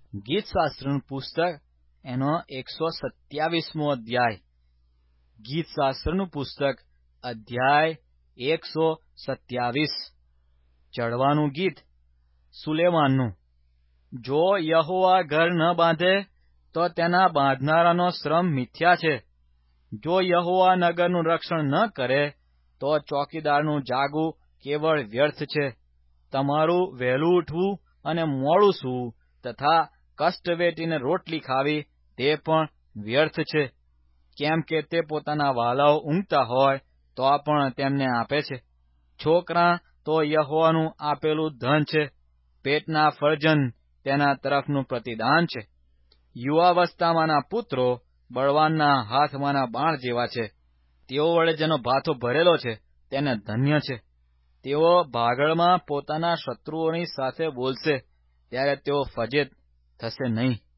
ગીતશાસ્ત્રનું પુસ્તક એનો 127મો અધ્યાય. ગીતશાસ્ત્રનું પુસ્તક અધ્યાય 127. ચઢવાનું ગીત સુલેમાનનું. જો યહોવા ઘર ન બાંધે તો તેના બાંધનારાનો શ્રમ મિથ્યા છે. જો યહોવા નગરનું રક્ષણ ન કરે તો ચોકીદારનું જાગવું કેવળ વ્યર્થ છે. તમારું વહેલું ઉઠવું અને મોડું સૂવું તથા કષ્ટ વેઠીને રોટલી ખાવી તે પણ વ્યર્થ છે. કેમ કે તે પોતાના વાલાઓ ઊંઘતા હોય તો પણ તેમને આપે છે. છોકરાં તો યહોવાનું આપેલું ધન છે. પેટના ફરજંદ તેના તરફનું પ્રતિદાન છે. યુવાવસ્થામાંના પુત્રો બળવાનના હાથમાંના બાણ જેવા છે. તેઓ વડે જેનો ભાથો ભરેલો છે તેને ધન્ય છે. તેઓ ભાગળમાં પોતાના શત્રુઓની સાથે બોલશે ત્યારે તેઓ ફજેત થશે નહીં.